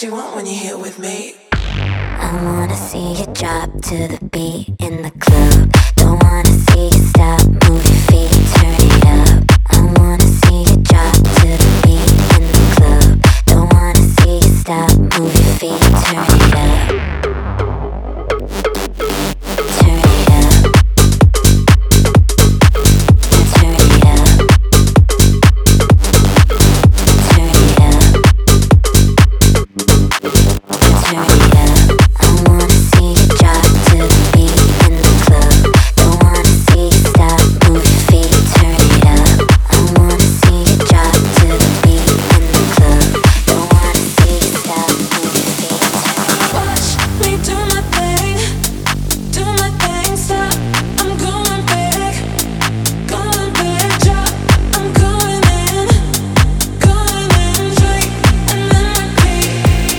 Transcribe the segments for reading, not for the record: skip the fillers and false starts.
you want when you're here with me. I wanna see you drop to the beat in the club. Don't wanna see you stop, move your feet, turn it up. I wanna see you drop to the beat in the club. Don't wanna see you stop, move your feet, turn it up. Turn it up. Turn it up. Turn it up. Turn it up. I wanna see you drop to the beat in the club. Don't wanna see you stop, move your feet, turn it up. I wanna see you drop to the beat in the club. Don't wanna see you stop, move your feet, turn it up. Watch me do my thing, stop. I'm going back, drop. I'm going in, drink, and then repeat.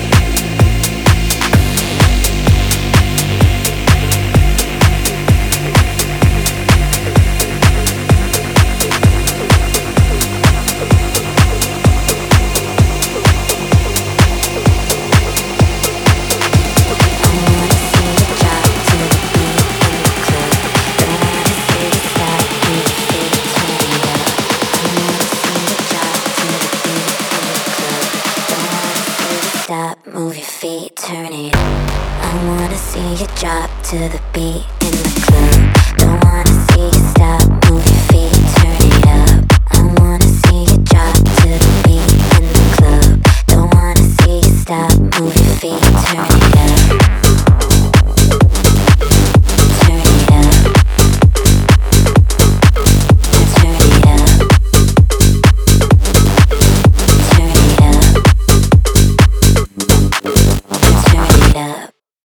Stop, move your feet, turn it up. I wanna see you drop to the beat in the club. Don't wanna see you stop,